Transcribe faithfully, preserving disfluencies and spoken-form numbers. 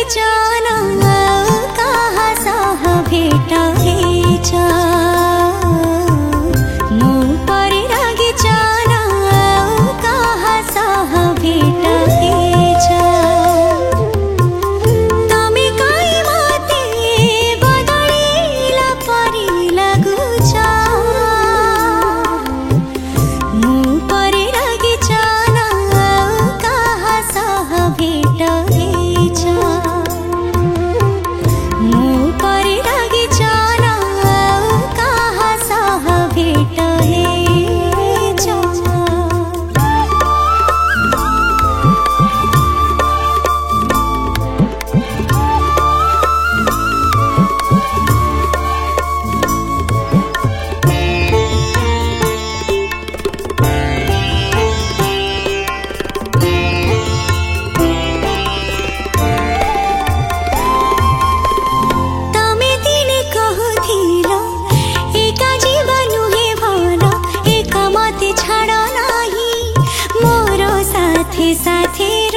जाना कहाँ सह भेट हेछ मो परे रागी जाना कहाँ सह भेट हेछ तमे काई मते बदलिला परी लागुछ मो परे रागी जाना कहाँ सह भेट हेछ मो परे रागी जाना कहाँ सह भेट हेछ तमे दिने कहुथिल एका जीवन नुहे भल एका मते छाड़ नाही मोर साथे साथे